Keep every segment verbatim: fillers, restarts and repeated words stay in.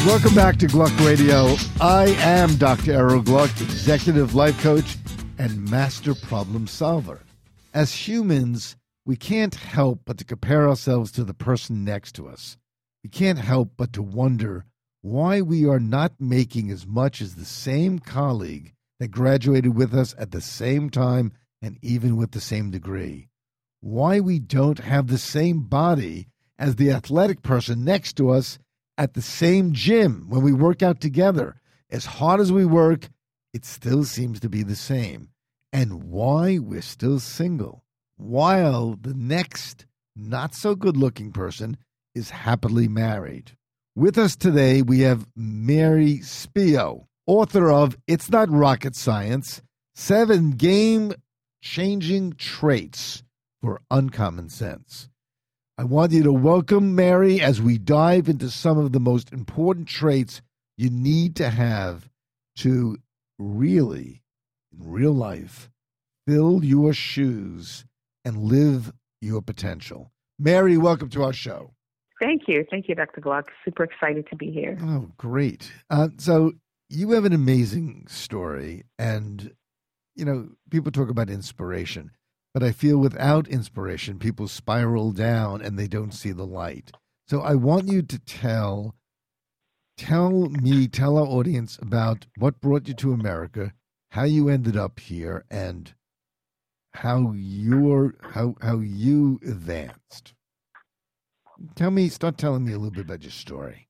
Welcome back to Gluck Radio. I am Doctor Errol Gluck, executive life coach and master problem solver. As humans, we can't help but to compare ourselves to the person next to us. We can't help but to wonder why we are not making as much as the same colleague that graduated with us at the same time and even with the same degree. Why we don't have the same body as the athletic person next to us at the same gym when we work out together. As hard as we work, it still seems to be the same. And why we're still single, while the next not-so-good-looking person is happily married. With us today, we have Mary Spio, author of It's Not Rocket Science, Seven Game-Changing Traits for Uncommon Sense. I want you to welcome Mary as we dive into some of the most important traits you need to have to really, in real life, fill your shoes and live your potential. Mary, welcome to our show. Thank you. Thank you, Doctor Gluck. Super excited to be here. Oh, great. Uh, so you have an amazing story, and, you know, people talk about inspiration. But I feel without inspiration, people spiral down and they don't see the light. So I want you to tell, tell me, tell our audience about what brought you to America, how you ended up here, and how you're, how how you advanced. Tell me, start telling me a little bit about your story.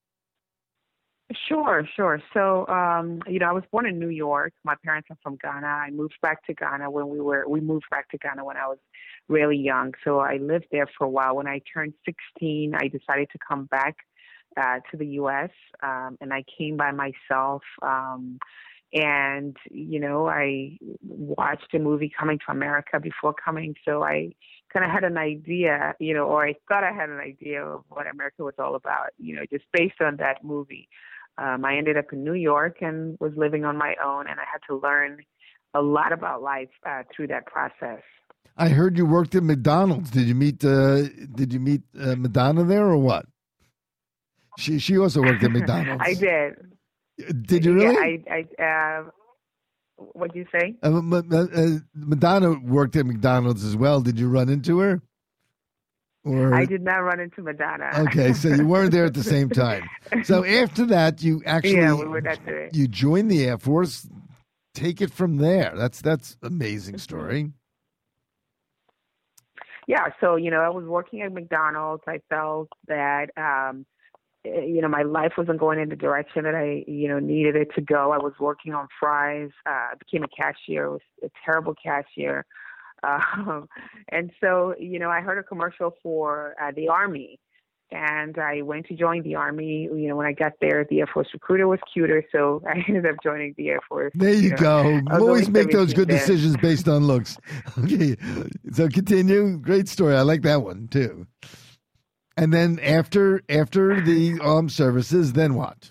Sure, sure. So, um, you know, I was born in New York. My parents are from Ghana. I moved back to Ghana when we were, we moved back to Ghana when I was really young. So I lived there for a while. When I turned sixteen, I decided to come back uh, to the U S, um, and I came by myself. Um, and, you know, I watched a movie Coming to America before coming. So I kind of had an idea, you know, or I thought I had an idea of what America was all about, you know, just based on that movie. Um, I ended up in New York and was living on my own, and I had to learn a lot about life uh, through that process. I heard you worked at McDonald's. Did you meet uh, Did you meet uh, Madonna there or what? She she also worked at McDonald's. I did. Did you really? Yeah, I. I uh, what did you say? Uh, uh, Madonna worked at McDonald's as well. Did you run into her? Or... I did not run into Madonna. Okay, so you weren't there at the same time. So after that, you actually yeah, we were not there. You joined the Air Force. Take it from there. That's that's amazing story. Yeah, so you know, I was working at McDonald's. I felt that um, you know my life wasn't going in the direction that I you know needed it to go. I was working on fries. Uh, I became a cashier. I was a terrible cashier. Um, and so, you know, I heard a commercial for uh, the Army, and I went to join the Army. You know, when I got there, the Air Force recruiter was cuter, so I ended up joining the Air Force. There you, you know. go. Always make those good there. decisions based on looks. Okay, so continue. Great story. I like that one too. And then after after the armed services, then what?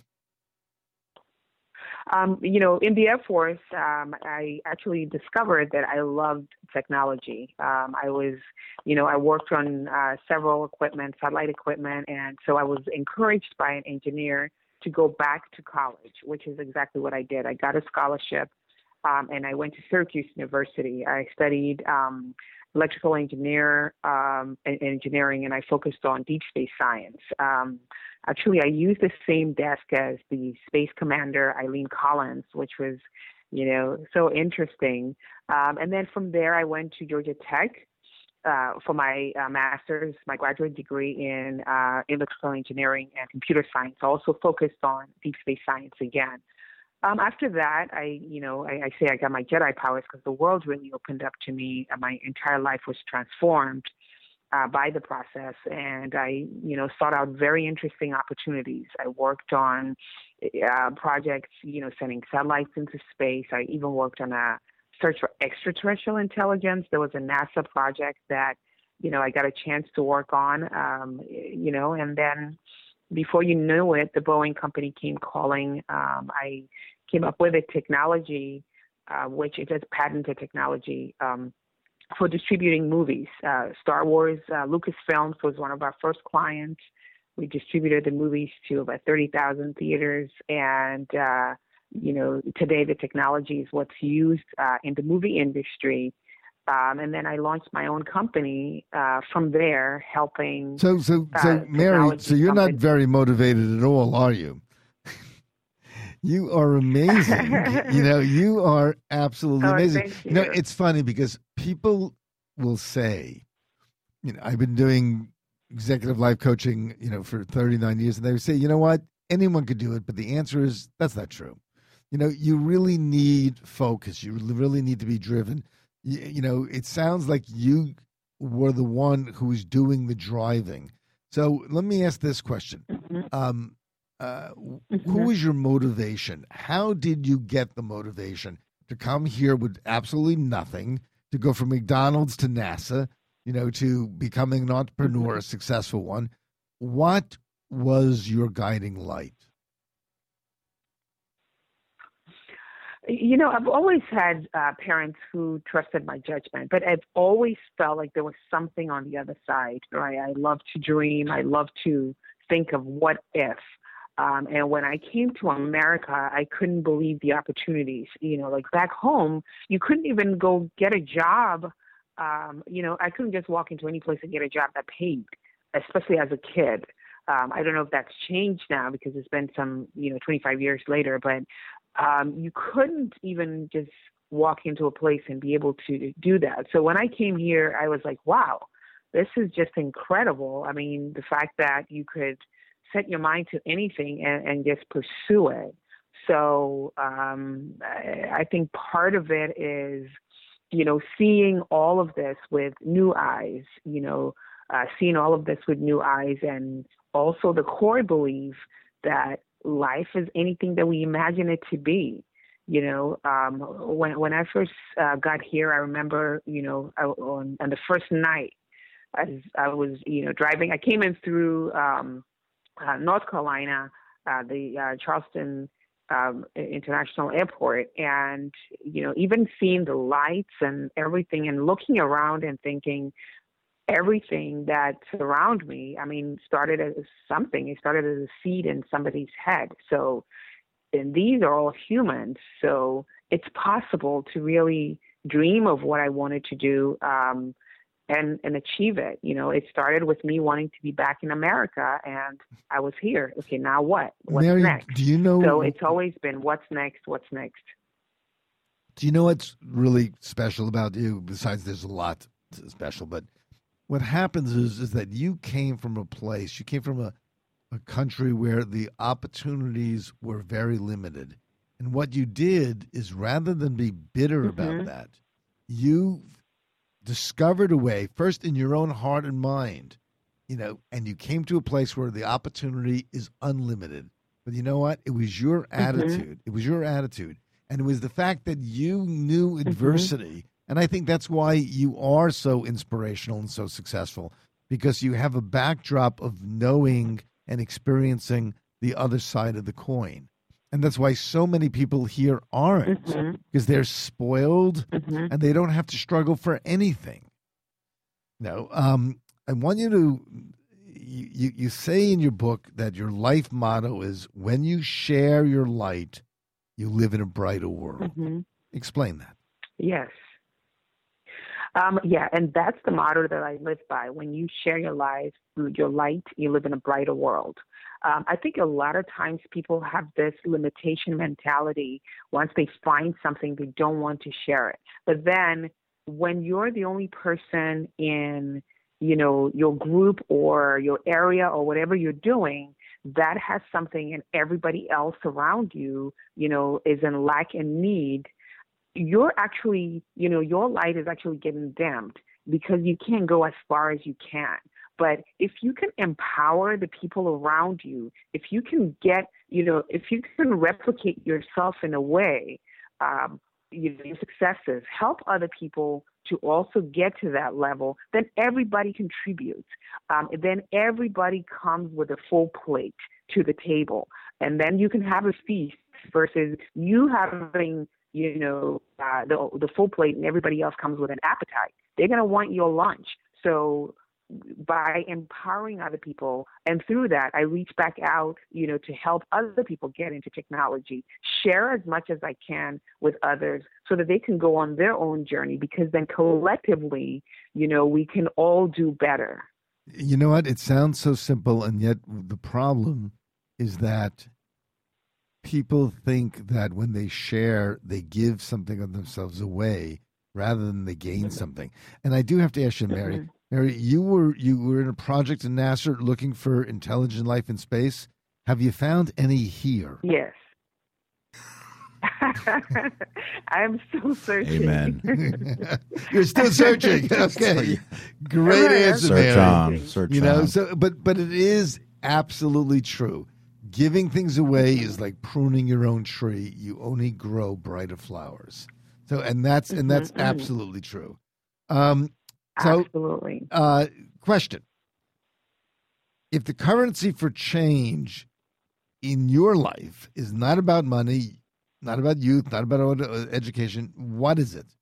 Um, you know, in the Air Force, um, I actually discovered that I loved technology. Um, I was, you know, I worked on uh, several equipment, satellite equipment, and so I was encouraged by an engineer to go back to college, which is exactly what I did. I got a scholarship, um, and I went to Syracuse University. I studied um, electrical engineer um, and engineering, and I focused on deep space science. Um, Actually, I used the same desk as the space commander, Eileen Collins, which was, you know, so interesting. Um, and then from there, I went to Georgia Tech uh, for my uh, master's, my graduate degree in uh, electrical engineering and computer science. I also focused on deep space science again. Um, after that, I, you know, I, I say I got my Jedi powers because the world really opened up to me. Uh, my entire life was transformed Uh, by the process, and I, you know, sought out very interesting opportunities. I worked on uh, projects, you know, sending satellites into space. I even worked on a search for extraterrestrial intelligence. There was a NASA project that, you know, I got a chance to work on, um, you know, and then before you knew it, the Boeing company came calling. Um, I came up with a technology, uh, which it is patented technology, um, for distributing movies. Uh, Star Wars, uh, Lucasfilms was one of our first clients. We distributed the movies to about thirty thousand theaters. And, uh, you know, today the technology is what's used uh, in the movie industry. Um, and then I launched my own company uh, from there, helping. So, so, so, uh, Mary, so you're not companies. very motivated at all, are you? You are amazing. You know, you are absolutely Oh, amazing. thank You know, you. it's funny because people will say, you know, I've been doing executive life coaching, you know, for thirty-nine years, and they would say, you know what, anyone could do it, but the answer is that's not true. You know, you really need focus. You really need to be driven. You, you know, it sounds like you were the one who was doing the driving. So let me ask this question. Mm-hmm. Um, uh, Mm-hmm. who was your motivation? How did you get the motivation to come here with absolutely nothing, to go from McDonald's to NASA, you know, to becoming an entrepreneur, Mm-hmm. a successful one? What was your guiding light? You know, I've always had uh, parents who trusted my judgment, but I've always felt like there was something on the other side, right? I love to dream. I love to think of what if. Um, and when I came to America, I couldn't believe the opportunities. You know, like back home, you couldn't even go get a job. Um, you know, I couldn't just walk into any place and get a job that paid, especially as a kid. Um, I don't know if that's changed now because it's been some, you know, twenty-five years later, but um, you couldn't even just walk into a place and be able to do that. So when I came here, I was like, wow, this is just incredible. I mean, the fact that you could set your mind to anything and, and just pursue it. So um, I, I think part of it is, you know, seeing all of this with new eyes, you know, uh, seeing all of this with new eyes, and also the core belief that life is anything that we imagine it to be. You know, um, when when I first uh, got here, I remember, you know, I, on, on the first night, as I was, you know, driving, I came in through um, uh, North Carolina, uh, the uh, Charleston um, International Airport, and, you know, even seeing the lights and everything and looking around and thinking, everything that surround me, I mean, started as something. It started as a seed in somebody's head. So, and these are all humans. So it's possible to really dream of what I wanted to do um, and, and achieve it. You know, it started with me wanting to be back in America, and I was here. Okay, now what? What's Mary, next? do you know? So it's always been what's next, what's next. Do you know what's really special about you? Besides, there's a lot special, but what happens is is that you came from a place, you came from a, a country where the opportunities were very limited. And what you did is, rather than be bitter Mm-hmm. about that, you discovered a way, first in your own heart and mind, you know, and you came to a place where the opportunity is unlimited. But you know what? It was your attitude. Mm-hmm. It was your attitude. And it was the fact that you knew adversity. Mm-hmm. And I think that's why you are so inspirational and so successful, because you have a backdrop of knowing and experiencing the other side of the coin. And that's why so many people here aren't, mm-hmm. because they're spoiled, mm-hmm. and they don't have to struggle for anything. No, um, I want you to, you, you say in your book that your life motto is, when you share your light, you live in a brighter world. Mm-hmm. Explain that. Yes. Um, yeah, and that's the motto that I live by. When you share your life, your light, you live in a brighter world. Um, I think a lot of times people have this limitation mentality. Once they find something, they don't want to share it. But then when you're the only person in, you know, your group or your area or whatever you're doing that has something, and everybody else around you, you know, is in lack and need, you're actually, you know, your light is actually getting dimmed because you can't go as far as you can. But if you can empower the people around you, if you can get, you know, if you can replicate yourself in a way, um, you know, your successes, help other people to also get to that level, then everybody contributes. Um, then everybody comes with a full plate to the table. And then you can have a feast versus you having, you know, uh, the the full plate and everybody else comes with an appetite. They're going to want your lunch. So by empowering other people. And through that, I reach back out, you know, to help other people get into technology, share as much as I can with others so that they can go on their own journey, because then collectively, you know, we can all do better. You know what? It sounds so simple, and yet the problem is that people think that when they share, they give something of themselves away rather than they gain something. And I do have to ask you, Mary, mm-hmm. Mary, you were you were in a project in NASA looking for intelligent life in space. Have you found any here? Yes. I'm still searching. Amen. You're still searching. Okay. Great answer, Search Mary. on. Search you know, on. so but but it is absolutely true. Giving things away is like pruning your own tree. You only grow brighter flowers. So and that's and that's mm-hmm. absolutely true. Um so absolutely. Uh question. If the currency for change in your life is not about money, not about youth, not about education, what is it?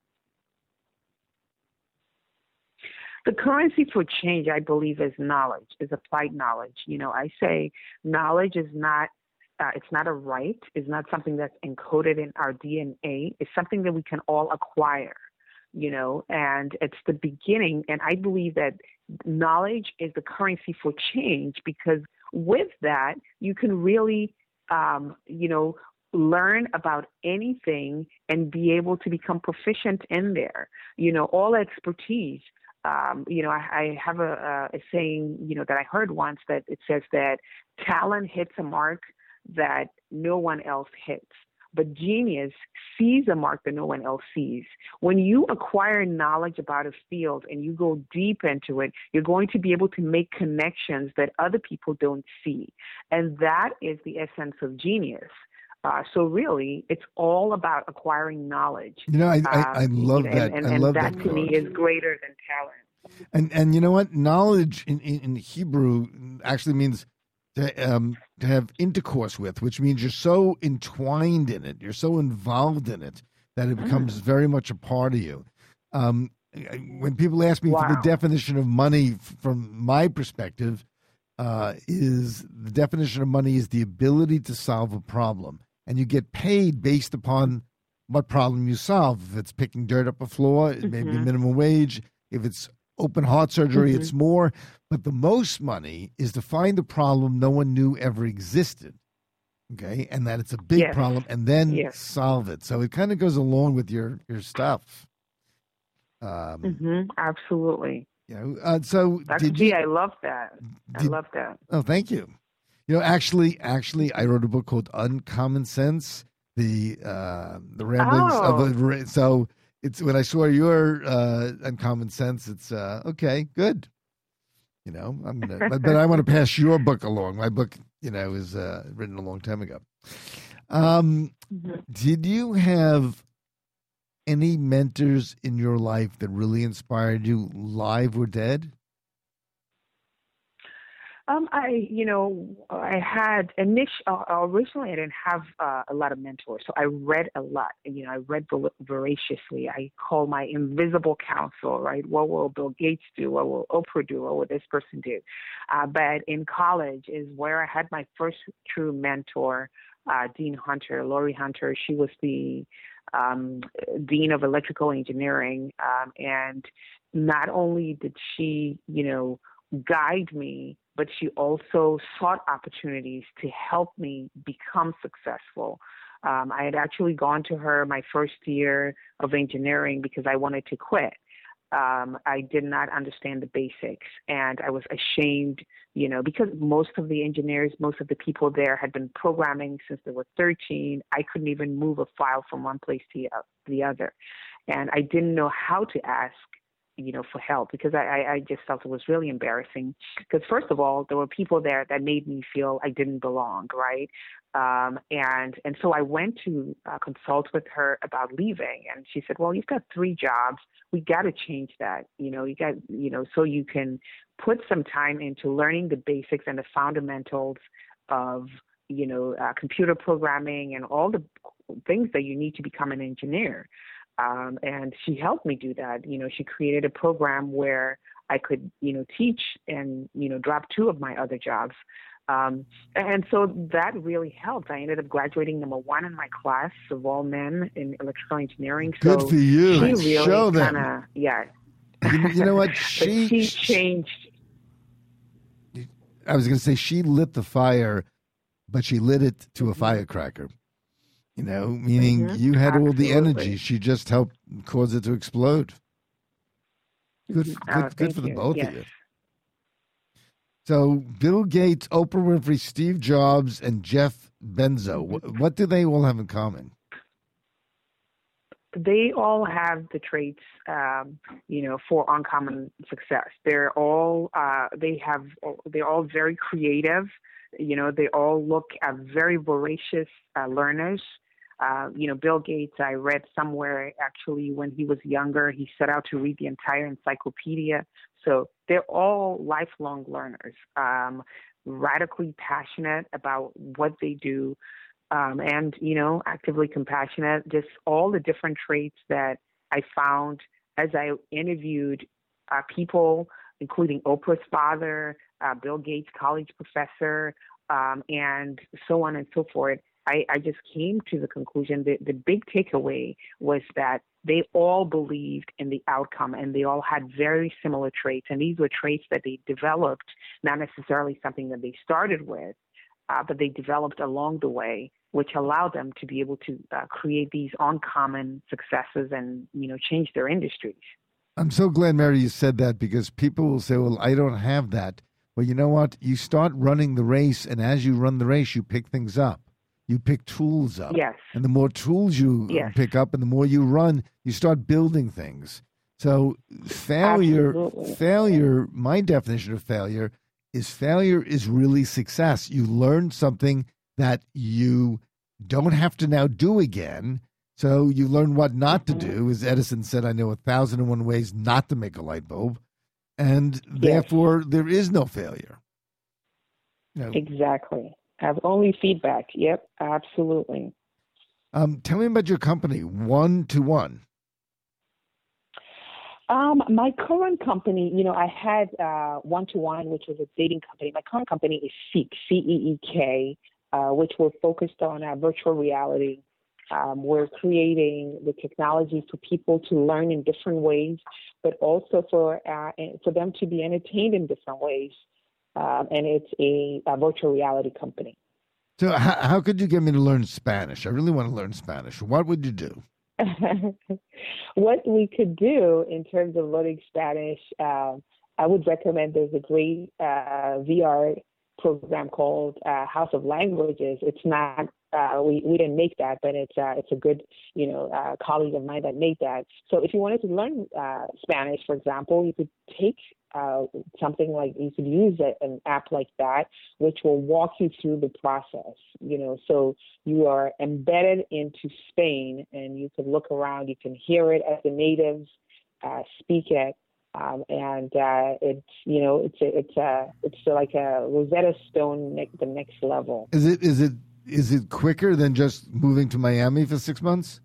The currency for change, I believe, is knowledge, is applied knowledge. You know, I say knowledge is not, uh, it's not a right, it's not something that's encoded in our D N A. It's something that we can all acquire, you know, and it's the beginning. And I believe that knowledge is the currency for change, because with that, you can really, um, you know, learn about anything and be able to become proficient in there. You know, all expertise. Um, you know, I, I have a, a saying, you know, that I heard once that it says that talent hits a mark that no one else hits, but genius sees a mark that no one else sees. When you acquire knowledge about a field and you go deep into it, you're going to be able to make connections that other people don't see. And that is the essence of genius. Uh, so really, it's all about acquiring knowledge. You know, I I, um, I love and, that. And, I and love that, that to quote. me is greater than talent. And and you know what? Knowledge in, in, in Hebrew actually means to um, to have intercourse with, which means you're so entwined in it, you're so involved in it that it becomes mm. very much a part of you. Um, when people ask me wow. for the definition of money, from my perspective, uh, is the definition of money is the ability to solve a problem. And you get paid based upon what problem you solve. If it's picking dirt up a floor, it mm-hmm. may be minimum wage. If it's open heart surgery, mm-hmm. it's more. But the most money is to find a problem no one knew ever existed, okay? And that it's a big yes. problem, and then yes. solve it. So it kind of goes along with your, your stuff. Um, mm-hmm. Absolutely. You know, uh, so Doctor did G, you, I love that. did, I love that. Oh, thank you. You know, actually, actually, I wrote a book called Uncommon Sense, the uh, the ramblings oh. of a. So it's when I saw your uh, Uncommon Sense, it's uh, okay, good. You know, I'm gonna, but, but I want to pass your book along. My book, you know, is uh, written a long time ago. Um, mm-hmm. Did you have any mentors in your life that really inspired you, live or dead? Um, I, you know, I had initial, uh, originally I didn't have uh, a lot of mentors, so I read a lot. You know, I read voraciously. I call my invisible counsel, right? What will Bill Gates do? What will Oprah do? What will this person do? Uh, but in college is where I had my first true mentor, uh, Dean Hunter, Lori Hunter. She was the um, Dean of Electrical Engineering. Um, and not only did she, you know, guide me, but she also sought opportunities to help me become successful. Um, I had actually gone to her my first year of engineering because I wanted to quit. Um, I did not understand the basics, and I was ashamed, you know, because most of the engineers, most of the people there had been programming since they were thirteen. I couldn't even move a file from one place to the other, and I didn't know how to ask, you know, for help, because I, I just felt it was really embarrassing. Because first of all, there were people there that made me feel I didn't belong, right? Um, and and so I went to uh, consult with her about leaving, and she said, "Well, you've got three jobs. We got to change that. You know, you got, you know, so you can put some time into learning the basics and the fundamentals of, you know, uh, computer programming and all the things that you need to become an engineer." Um, and she helped me do that. You know, she created a program where I could, you know, teach and, you know, drop two of my other jobs. Um, and so that really helped. I ended up graduating number one in my class of all men in electrical engineering. Good so for you. She really Show them. Kinda, yeah. You, you know what? She, she changed. I was going to say she lit the fire, but she lit it to a firecracker. You know, meaning mm-hmm. you had Absolutely. all the energy. She just helped cause it to explode. Good, good, oh, good for the you. both yes. of you. So, Bill Gates, Oprah Winfrey, Steve Jobs, and Jeff Bezos. What, what do they all have in common? They all have the traits, um, you know, for uncommon success. They're all, uh, they have, they're all very creative. You know, they all look at very voracious uh, learners. Uh, you know, Bill Gates, I read somewhere actually when he was younger, he set out to read the entire encyclopedia. So they're all lifelong learners, um, radically passionate about what they do, um, and, you know, actively compassionate, just all the different traits that I found as I interviewed uh, people, including Oprah's father, uh, Bill Gates' college professor, um, and so on and so forth. I, I just came to the conclusion that the big takeaway was that they all believed in the outcome and they all had very similar traits. And these were traits that they developed, not necessarily something that they started with, uh, but they developed along the way, which allowed them to be able to uh, create these uncommon successes and, you know, change their industries. I'm so glad, Mary, you said that, because people will say, well, I don't have that. Well, you know what? You start running the race, and as you run the race, you pick things up. You pick tools up. Yes. And the more tools you yes. pick up and the more you run, you start building things. So failure, Absolutely. failure, my definition of failure is failure is really success. You learn something that you don't have to now do again. So you learn what not to do. As Edison said, I know a thousand and one ways not to make a light bulb. And yes. therefore, there is no failure. You know, exactly. Have only feedback. Yep, absolutely. Um, tell me about your company, One to One. Um, my current company, you know, I had uh, One to One, which was a dating company. My current company is Seek, C E E K, uh, which we're focused on uh, virtual reality. Um, we're creating the technology for people to learn in different ways, but also for uh, for them to be entertained in different ways. Um, and it's a, a virtual reality company. So how, how could you get me to learn Spanish? I really want to learn Spanish. What would you do? What we could do in terms of learning Spanish, uh, I would recommend there's a great uh, V R program called uh, House of Languages. It's not, uh, we, we didn't make that, but it's uh, it's a good, you know, uh, colleague of mine that made that. So if you wanted to learn uh, Spanish, for example, you could take uh, something like, you could use a, an app like that, which will walk you through the process, you know, so you are embedded into Spain and you can look around, you can hear it as the natives uh, speak it. Um, and uh, it's, you know, it's a, it's a, it's like a Rosetta Stone, ne- the next level. Is it is it is it quicker than just moving to Miami for six months?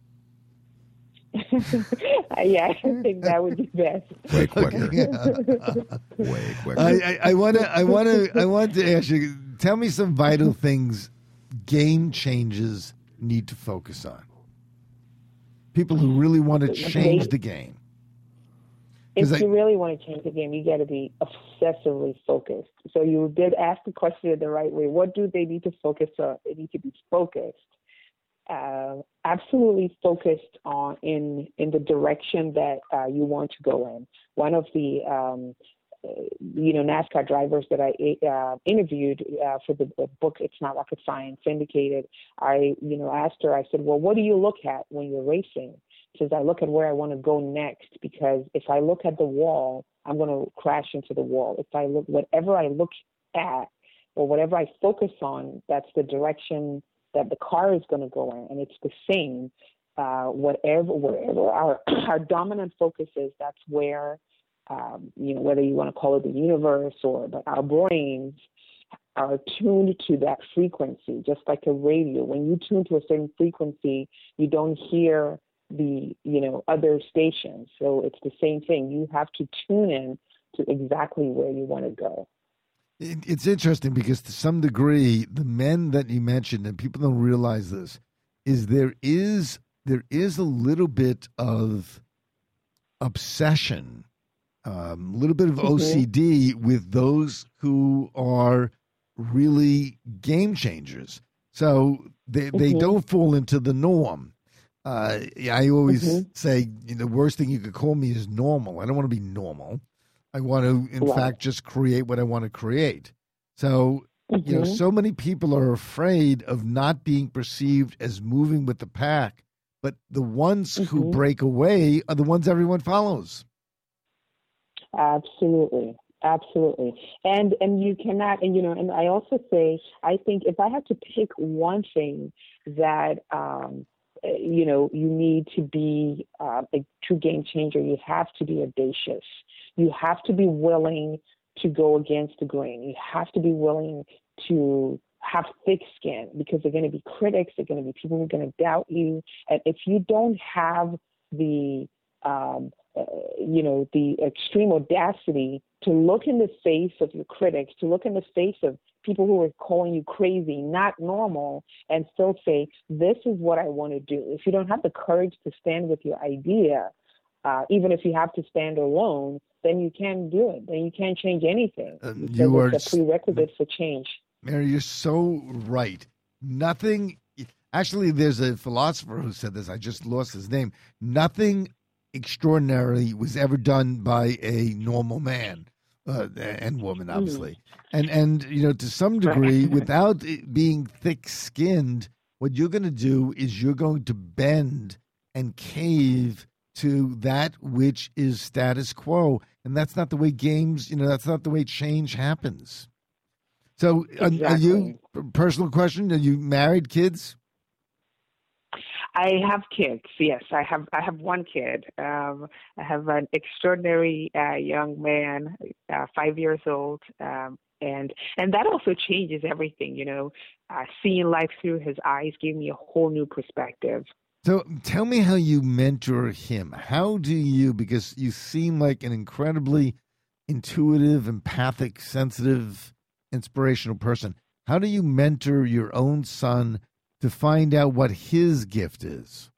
Yeah, I think that would be best. Way quicker. Yeah. Way quicker. I want to I want to I want to ask you. Tell me some vital things game changers need to focus on. People who really want to change the game. If I, you really want to change the game, you got to be obsessively focused. So you did ask the question the right way. What do they need to focus on? They need to be focused, uh, absolutely focused on in in the direction that uh, you want to go in. One of the um, you know NASCAR drivers that I uh, interviewed uh, for the book "It's Not Rocket Science" indicated. I you know asked her. I said, "Well, what do you look at when you're racing?" Says, I look at where I want to go next, because if I look at the wall, I'm going to crash into the wall. If I look, whatever I look at or whatever I focus on, that's the direction that the car is going to go in. And it's the same, uh, whatever, wherever our, our dominant focus is, that's where, um, you know, whether you want to call it the universe or, but our brains are tuned to that frequency, just like a radio. When you tune to a certain frequency, you don't hear the, you know, other stations. So it's the same thing. You have to tune in to exactly where you want to go. It, it's interesting because to some degree, the men that you mentioned, and people don't realize this, is there is there is a little bit of obsession, um, a little bit of O C D mm-hmm. with those who are really game changers. So they they mm-hmm. don't fall into the norm. Uh, I always mm-hmm. say, you know, the worst thing you could call me is normal. I don't want to be normal. I want to, in right. fact, just create what I want to create. So, mm-hmm. you know, so many people are afraid of not being perceived as moving with the pack, but the ones mm-hmm. who break away are the ones everyone follows. Absolutely. Absolutely. And and you cannot, and you know, and I also say, I think if I had to pick one thing that, um, you know, you need to be uh, a true game changer, you have to be audacious. You have to be willing to go against the grain. You have to be willing to have thick skin, because there are going to be critics, there are going to be people who are going to doubt you. And if you don't have the, um, uh, you know, the extreme audacity to look in the face of your critics, to look in the face of people who are calling you crazy, not normal, and still say, this is what I want to do. If you don't have the courage to stand with your idea, uh, even if you have to stand alone, then you can't do it. Then you can't change anything. Uh, you are it's a prerequisite for change. Mary, you're so right. Nothing, actually, there's a philosopher who said this. I just lost his name. Nothing extraordinary was ever done by a normal man uh, and woman, obviously. Mm. And, and, you know, to some degree, without it being thick-skinned, what you're going to do is you're going to bend and cave to that which is status quo. And that's not the way games, you know, that's not the way change happens. So exactly. are, are you, personal question, are you married, kids? I have kids. Yes, I have. I have one kid. Um, I have an extraordinary uh, young man, uh, five years old, um, and and that also changes everything. You know, uh, seeing life through his eyes gave me a whole new perspective. So tell me how you mentor him. How do you? Because you seem like an incredibly intuitive, empathic, sensitive, inspirational person. How do you mentor your own son to find out what his gift is?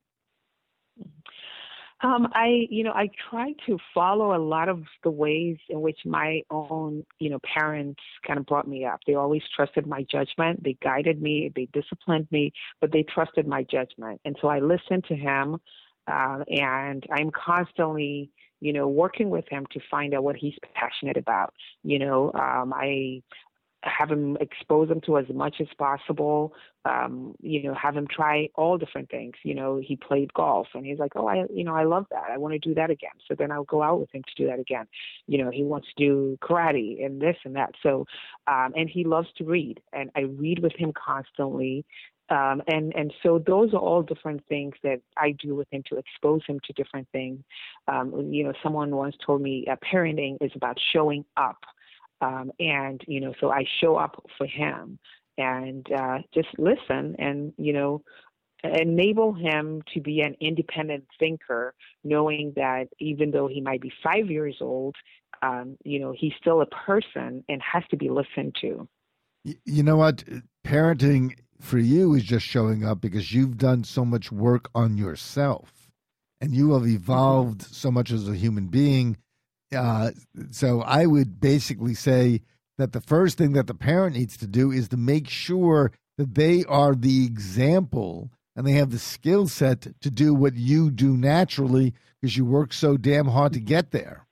Um, I, you know, I try to follow a lot of the ways in which my own, you know, parents kind of brought me up. They always trusted my judgment. They guided me. They disciplined me, but they trusted my judgment. And so I listened to him, uh, and I'm constantly, you know, working with him to find out what he's passionate about. You know, um, I have him expose him to as much as possible, um, you know, have him try all different things. You know, he played golf and he's like, oh, I, you know, I love that. I want to do that again. So then I'll go out with him to do that again. You know, he wants to do karate and this and that. So, um, and he loves to read, and I read with him constantly. Um, and, and so those are all different things that I do with him to expose him to different things. Um, you know, someone once told me uh, parenting is about showing up. Um, and, you know, so I show up for him and uh, just listen and, you know, enable him to be an independent thinker, knowing that even though he might be five years old, um, you know, he's still a person and has to be listened to. You know what? Parenting for you is just showing up because you've done so much work on yourself and you have evolved mm-hmm. so much as a human being. Uh, so I would basically say that the first thing that the parent needs to do is to make sure that they are the example and they have the skill set to do what you do naturally because you work so damn hard to get there.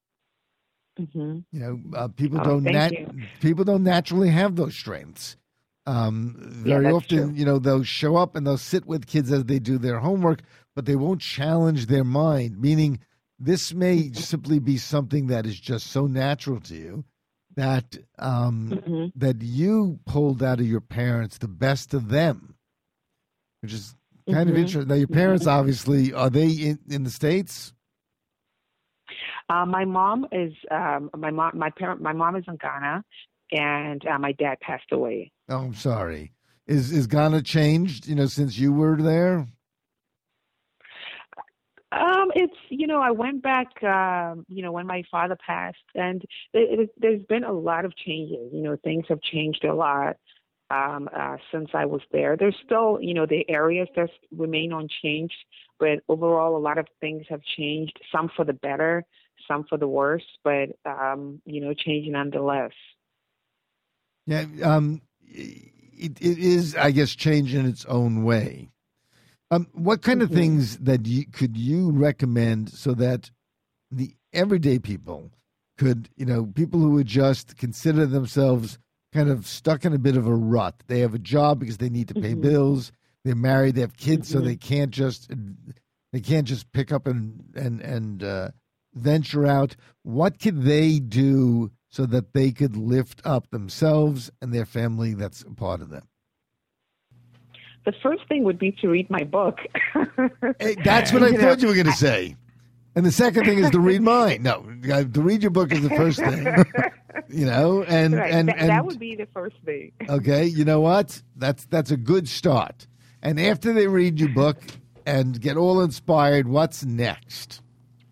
Mm-hmm. You know, uh, people oh, don't nat- you. people don't naturally have those strengths. Um, very yeah, often, true. you know, they'll show up and they'll sit with kids as they do their homework, but they won't challenge their mind, meaning this may simply be something that is just so natural to you that um, mm-hmm. that you pulled out of your parents the best of them, which is kind mm-hmm. of interesting. Now, your parents, mm-hmm. obviously, are they in, in the States? Uh, my mom is um, my mom. My parent. My mom is in Ghana, and uh, my dad passed away. Oh, I'm sorry. Is is Ghana changed? You know, since you were there. Um, it's you know I went back um, you know when my father passed, and it, it, there's been a lot of changes. You know, things have changed a lot um, uh, since I was there. There's still you know the areas that remain unchanged, but overall a lot of things have changed. Some for the better, some for the worse, but um, you know, change nonetheless. Yeah, um, it, it is, I guess, change in its own way. Um, what kind of hmm things that you could you recommend so that the everyday people could, you know, people who would just consider themselves kind of stuck in a bit of a rut. They have a job because they need to pay hmm bills. They're married. They have kids, so hmm they can't just they can't just pick up and and and uh, venture out. What could they do so that they could lift up themselves and their family that's a part of them? The first thing would be to read my book. Hey, that's what I you know, thought you were going to say. And the second thing is to read mine. No, uh, to read your book is the first thing. You know, and right. and that, and that would be the first thing. okay, you know what? That's that's a good start. And after they read your book and get all inspired, what's next?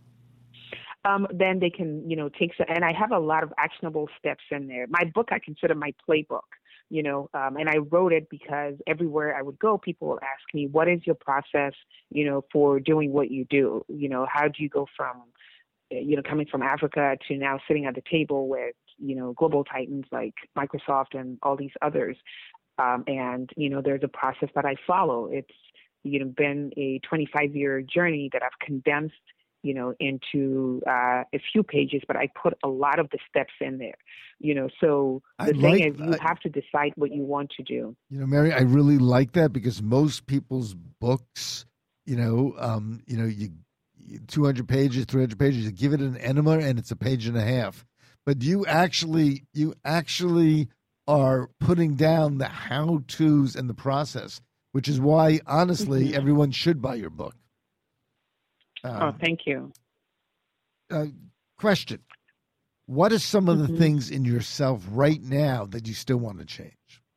Um, then they can, you know, take some, and I have a lot of actionable steps in there. My book I consider my playbook, you know, um, and I wrote it because everywhere I would go, people would ask me, what is your process, you know, for doing what you do? You know, how do you go from, you know, coming from Africa to now sitting at the table with, you know, global titans like Microsoft and all these others. Um, and, you know, there's a process that I follow. It's, you know, been a twenty-five year journey that I've condensed, you know, into uh, a few pages, but I put a lot of the steps in there, you know, so I the thing like, is you I, have to decide what you want to do. you know, Mary, I really like that because most people's books, you know, um, you know, you two hundred pages, three hundred pages, you give it an enema and it's a page and a half. But you actually, you actually are putting down the how-tos and the process, which is why, honestly, Mm-hmm. everyone should buy your book. Oh, Um, thank you. uh, question: what are some of the Mm-hmm. things in yourself right now that you still want to change?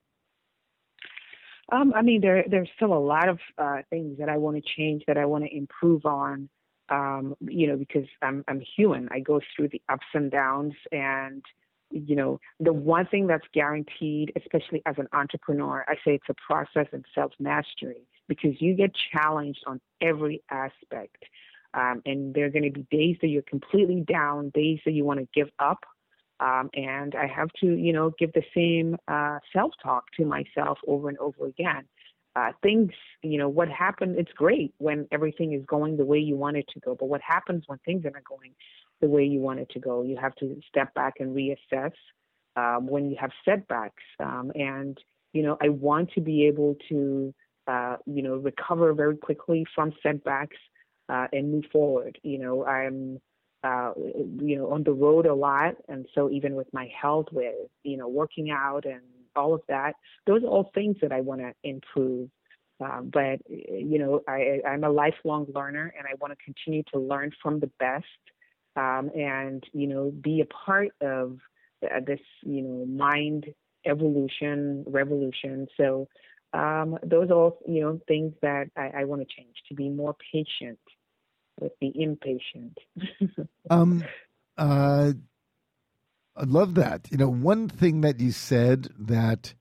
Um, I mean, there there's still a lot of uh, things that I want to change, that I want to improve on. Um, you know, because I'm I'm human. I go through the ups and downs, and you know, the one thing that's guaranteed, especially as an entrepreneur, I say it's a process and self mastery, because you get challenged on every aspect, um, and there are going to be days that you're completely down, days that you want to give up. Um, and I have to, you know, give the same uh, self-talk to myself over and over again. Uh, things, you know, what happened, it's great when everything is going the way you want it to go. But what happens when things are not going the way you want it to go? You have to step back and reassess um, when you have setbacks. Um, and, you know, I want to be able to, uh, you know, recover very quickly from setbacks uh, and move forward. You know, I'm uh, you know, on the road a lot. And so even with my health, with, you know, working out and all of that, those are all things that I want to improve. Um, but, you know, I, I'm a lifelong learner, and I want to continue to learn from the best um, and, you know, be a part of uh, this, you know, mind evolution, revolution. So um, those are all, you know, things that I, I want to change, to be more patient with the impatient. Um, uh, I love that. You know, one thing that you said that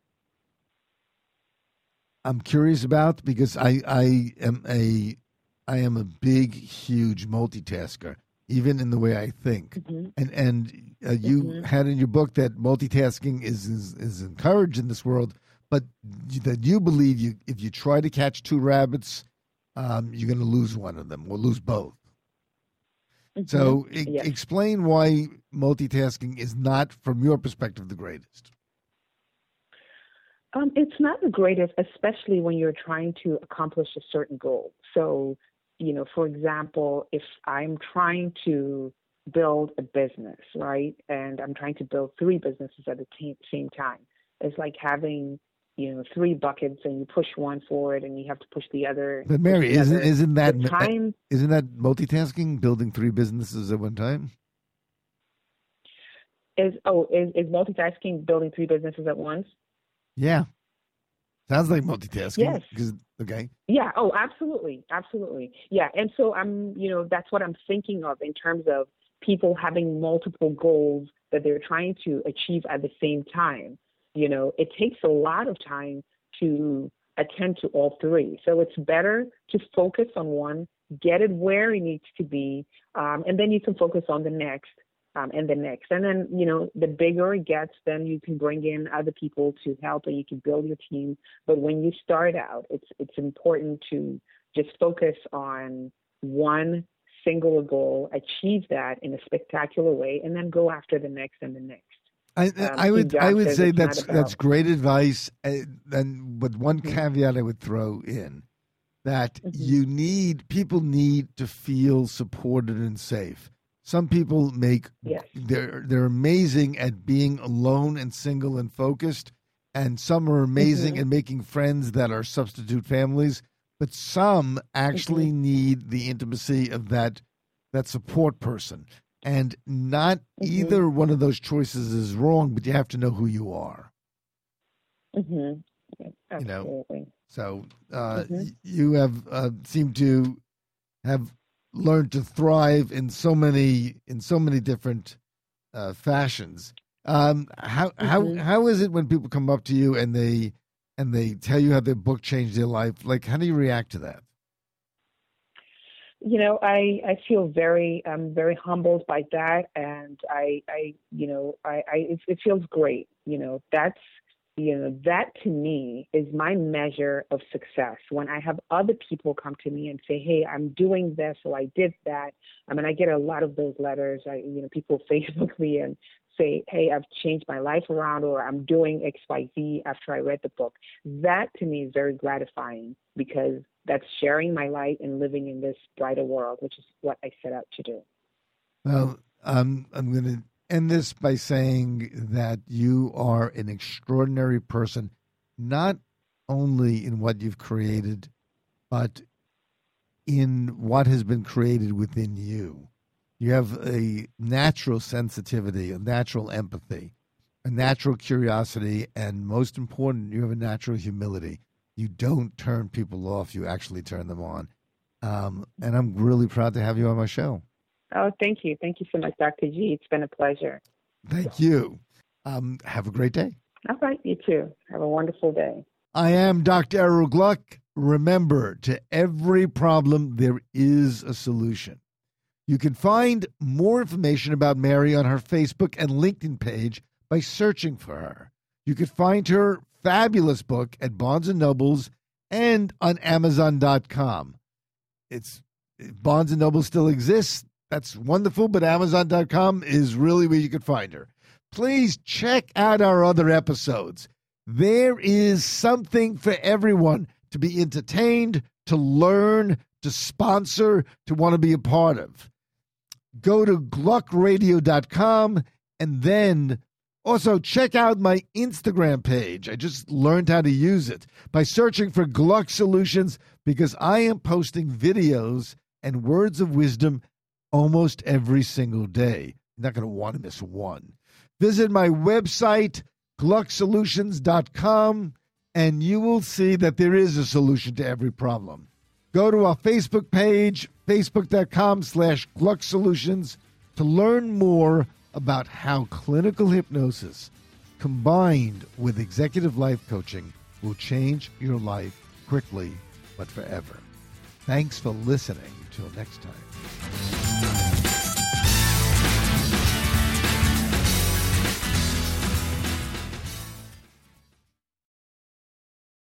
I'm curious about, because I, I am a I am a big, huge multitasker, even in the way I think. Mm-hmm. And and uh, you Mm-hmm. had in your book that multitasking is, is is encouraged in this world, but that you believe you if you try to catch two rabbits, um, you're going to lose one of them or lose both. Mm-hmm. So e- Yes. explain why multitasking is not, from your perspective, the greatest. Um, it's not the greatest, especially when you're trying to accomplish a certain goal. So, you know, for example, if I'm trying to build a business, right, and I'm trying to build three businesses at the t- same time, it's like having, you know, three buckets, and you push one forward and you have to push the other. But Mary, push the isn't other. isn't that The time isn't that multitasking, building three businesses at one time? is, oh, is, is multitasking building three businesses at once? Yeah. Sounds like multitasking. Yes. Because, okay. Yeah. Oh, absolutely. Absolutely. Yeah. And so I'm, you know, that's what I'm thinking of in terms of people having multiple goals that they're trying to achieve at the same time. You know, it takes a lot of time to attend to all three. So it's better to focus on one, get it where it needs to be, um, and then you can focus on the next um, and the next. And then, you know, the bigger it gets, then you can bring in other people to help and you can build your team. But when you start out, it's it's important to just focus on one single goal, achieve that in a spectacular way, and then go after the next and the next. I, Um, I would I would say that's about, that's great advice. Uh, and with one mm-hmm. caveat, I would throw in that mm-hmm. you need people need to feel supported and safe. Some people make yes. they're they're amazing at being alone and single and focused, and some are amazing mm-hmm. at making friends that are substitute families. But some actually mm-hmm. need the intimacy of that that support person. And not mm-hmm. either one of those choices is wrong, but you have to know who you are. Mm-hmm. Yeah, you know, absolutely. so uh, mm-hmm. y- you have uh, seem to have learned to thrive in so many in so many different uh, fashions. Um, how mm-hmm. how how is it when people come up to you and they and they tell you how their book changed their life? Like, how do you react to that? You know, I, I feel very, um, very humbled by that. And I, I, you know, I, I, it, it feels great. You know, that's, you know, that to me is my measure of success. When I have other people come to me and say, hey, I'm doing this, or I did that. I mean, I get a lot of those letters. I, you know, people Facebook me and say, hey, I've changed my life around, or I'm doing X, Y, Z after I read the book. That to me is very gratifying, because that's sharing my light and living in this brighter world, which is what I set out to do. Well, um, I'm going to end this by saying that you are an extraordinary person, not only in what you've created, but in what has been created within you. You have a natural sensitivity, a natural empathy, a natural curiosity, and most important, you have a natural humility. You don't turn people off. You actually turn them on. Um, and I'm really proud to have you on my show. Oh, thank you. Thank you so much, Doctor G. It's been a pleasure. Thank you. Um, have a great day. All right. You too. Have a wonderful day. I am Doctor Errol Gluck. Remember, to every problem, there is a solution. You can find more information about Mary on her Facebook and LinkedIn page by searching for her. You can find her fabulous book at Barnes and Noble's and on Amazon dot com. It's Barnes and Noble still exists. That's wonderful, but Amazon dot com is really where you can find her. Please check out our other episodes. There is something for everyone to be entertained, to learn, to sponsor, to want to be a part of. Go to Gluck Radio dot com and then also check out my Instagram page. I just learned how to use it by searching for Gluck Solutions, because I am posting videos and words of wisdom almost every single day. You're not going to want to miss one. Visit my website, Gluck Solutions dot com, and you will see that there is a solution to every problem. Go to our Facebook page, Facebook dot com slash Gluck Solutions, to learn more about how clinical hypnosis combined with executive life coaching will change your life quickly but forever. Thanks for listening. Till next time.